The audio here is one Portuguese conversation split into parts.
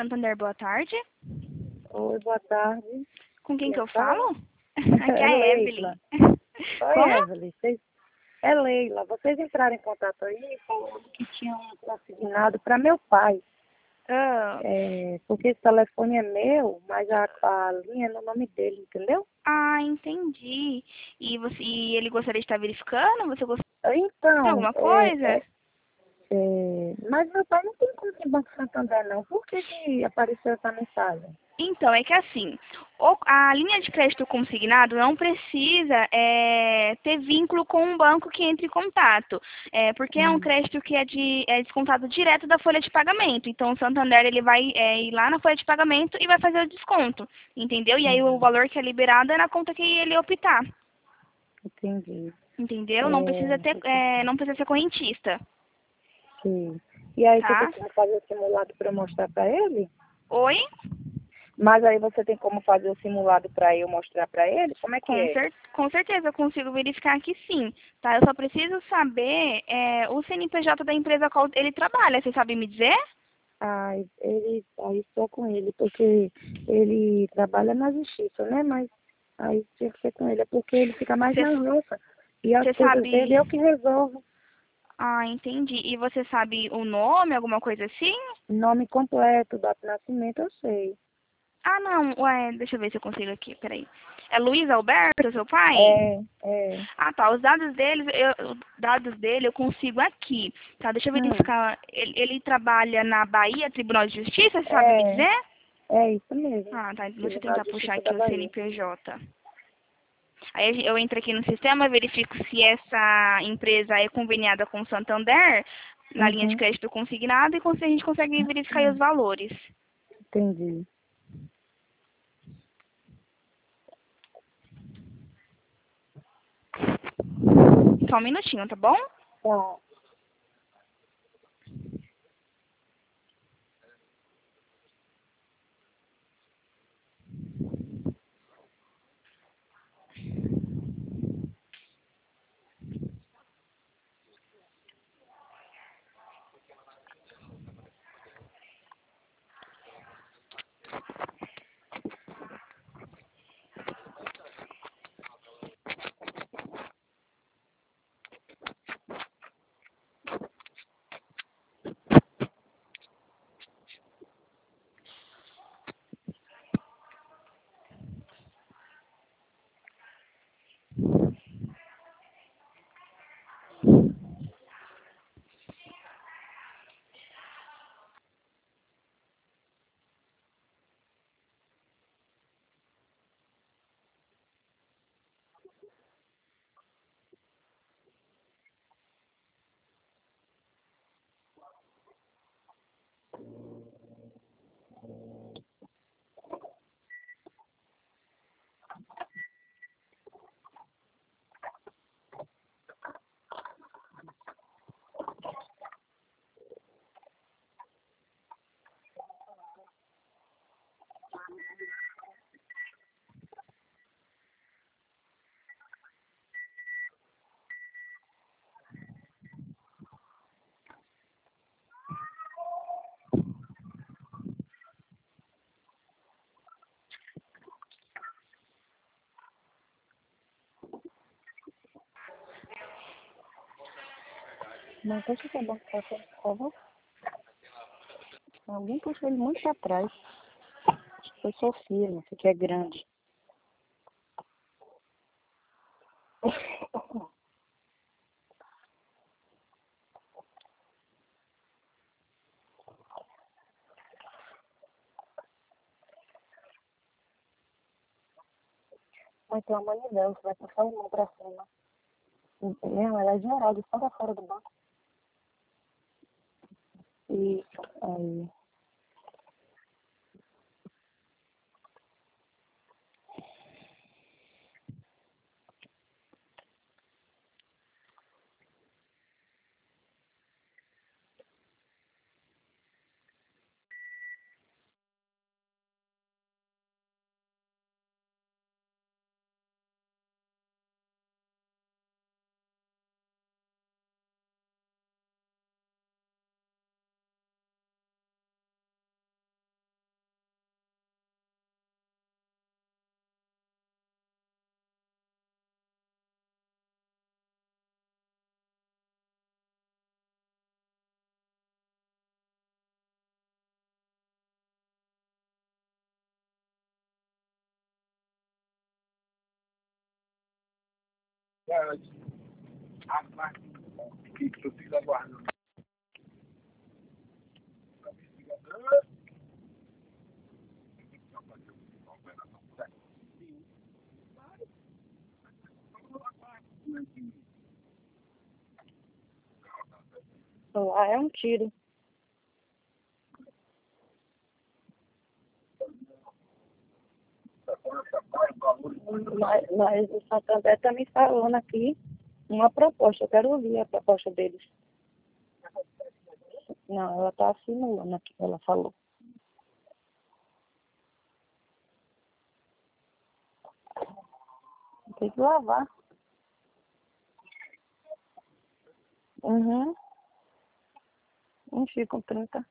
Santander, boa tarde. Oi, boa tarde. Com quem que eu fala? falo? Aqui é a Evelyn. Leila. Oi, Como? Evelyn. É Leila. Vocês entraram em contato aí falando que tinham consignado para meu pai. Ah, Porque esse telefone é meu, mas a linha é no nome dele, entendeu? entendi. E ele gostaria de estar verificando? Você gostaria de Então, alguma coisa? mas meu pai não tem conta em Banco Santander, não. Por que apareceu essa mensagem? Então, é que assim, a linha de crédito consignado não precisa ter vínculo com um banco que entre em contato, porque é um Hum, crédito que é descontado direto da folha de pagamento. Então, o Santander ele vai ir lá na folha de pagamento e vai fazer o desconto, entendeu? E aí o uhum, valor que é liberado é na conta que ele optar, entendi. entendeu? Não precisa ter, Entendi. não precisa ser correntista, Sim. E aí você tem tá? como fazer o simulado para eu mostrar para ele? Oi? Mas aí você tem como fazer o simulado para eu mostrar para ele? Como é que é? Com certeza eu consigo verificar que sim, tá? Eu só preciso saber o CNPJ da empresa a qual ele trabalha. Você sabe me dizer? Aí estou com ele, porque ele trabalha na justiça, né? Mas aí tinha que ser com ele, é porque ele fica mais Você, na roça. E as você coisas dele sabe... eu que resolvo. Ah, entendi. E você sabe o nome, alguma coisa assim? Nome completo, data de nascimento, eu sei. Ah, não. Ué, deixa eu ver se eu consigo aqui. Peraí. É Luiz Alberto, seu pai? É. Ah, tá. Os dados dele eu consigo aqui. Tá, deixa eu Hum, verificar. Ele trabalha na Bahia Tribunal de Justiça, você sabe me é, dizer? é isso mesmo. Ah, tá. Deixa eu Tribunal tentar de puxar Justiça da aqui o Bahia. CNPJ. Aí eu entro aqui no sistema, verifico se essa empresa é conveniada com o Santander, na linha de Uhum, crédito consignado, e a gente consegue verificar aí os valores. entendi. Só um minutinho, tá bom? Tá. Não, deixa eu acabar com essa, por favor. Alguém puxou ele muito pra trás. Acho que foi Sofia, não sei que é grande. Mas tem uma manivela, você vai passar a mão pra cima. Não, ela é geral, de fora a fora do banco. Isso, aí. Lá é um tiro. Mas o Santander está me falando aqui uma proposta. Eu quero ouvir a proposta deles. Não, ela está simulando aqui, ela falou. Tem que lavar. Uhum. Enchi com 30.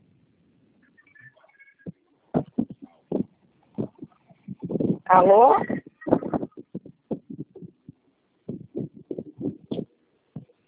Alô?